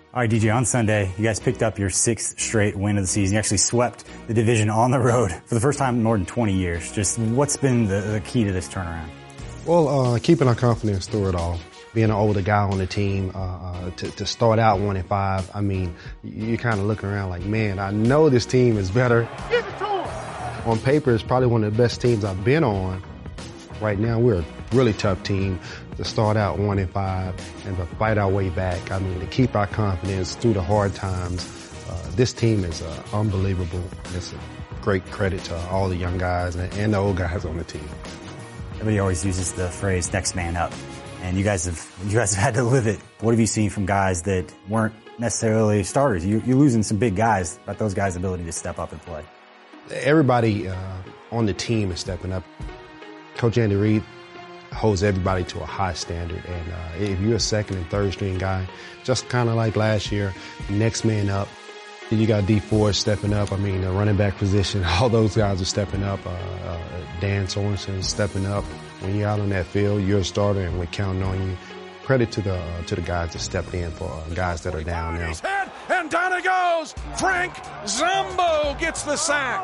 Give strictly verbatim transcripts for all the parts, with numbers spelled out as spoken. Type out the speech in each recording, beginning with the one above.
All right, D J, on Sunday, you guys picked up your sixth straight win of the season. You actually swept the division on the road for the first time in more than twenty years. Just what's been the, the key to this turnaround? Well, uh, keeping our confidence through it all. Being an older guy on the team, uh, uh, to, to start out one and five, I mean, you're kind of looking around like, man, I know this team is better. Give it to him. On paper, it's probably one of the best teams I've been on. Right now, we're a really tough team to start out one and five and to fight our way back. I mean, to keep our confidence through the hard times. Uh, this team is uh, unbelievable. It's a great credit to all the young guys and, and the old guys on the team. Everybody always uses the phrase "next man up," and you guys have you guys have had to live it. What have you seen from guys that weren't necessarily starters? You, you're losing some big guys, but those guys' ability to step up and play. Everybody uh, on the team is stepping up. Coach Andy Reid holds everybody to a high standard, and uh, if you're a second and third string guy, just kind of like last year, next man up. You got D Force stepping up. I mean, the running back position, all those guys are stepping up. Uh, uh, Dan Sorensen stepping up. When you're out on that field, you're a starter, and we're counting on you. Credit to the uh, to the guys that stepped in for uh, guys that are down now. Head, and down it goes. Frank Zombo gets the sack.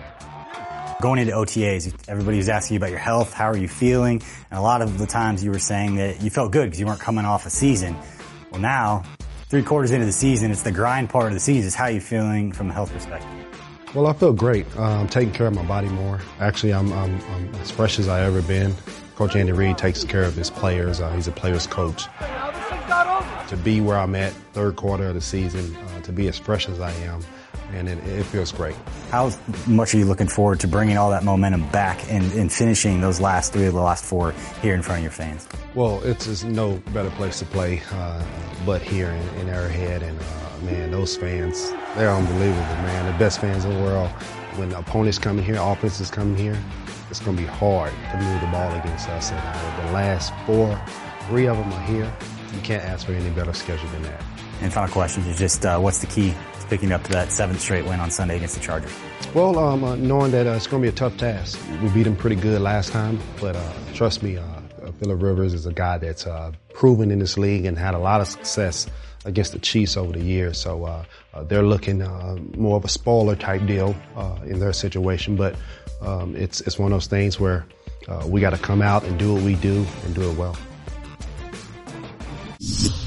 Going into O T As, everybody was asking you about your health. How are you feeling? And a lot of the times you were saying that you felt good because you weren't coming off a season. Well, now, three quarters into the season, it's the grind part of the season. How are you feeling from a health perspective? Well, I feel great. Uh, I'm taking care of my body more. Actually, I'm, I'm, I'm as fresh as I've ever been. Coach Andy Reid takes care of his players. Uh, he's a player's coach. To be where I'm at, third quarter of the season, uh, to be as fresh as I am, and it, it feels great. How much are you looking forward to bringing all that momentum back and, and finishing those last three of the last four here in front of your fans? Well, it's just no better place to play uh, but here in, in Arrowhead, and uh, man, those fans, they're unbelievable, man. The best fans in the world. When the opponents come in here, offenses come in here, it's going to be hard to move the ball against us. And uh, the last four, three of them are here. You can't ask for any better schedule than that. And final question is just uh, what's the key to picking up that seventh straight win on Sunday against the Chargers? Well, um, uh, knowing that uh, it's going to be a tough task. We beat them pretty good last time, but uh, trust me, uh, Phillip Rivers is a guy that's uh, proven in this league and had a lot of success against the Chiefs over the years. So uh, uh, they're looking uh, more of a spoiler type deal uh, in their situation, but um, it's it's one of those things where uh, we got to come out and do what we do and do it well.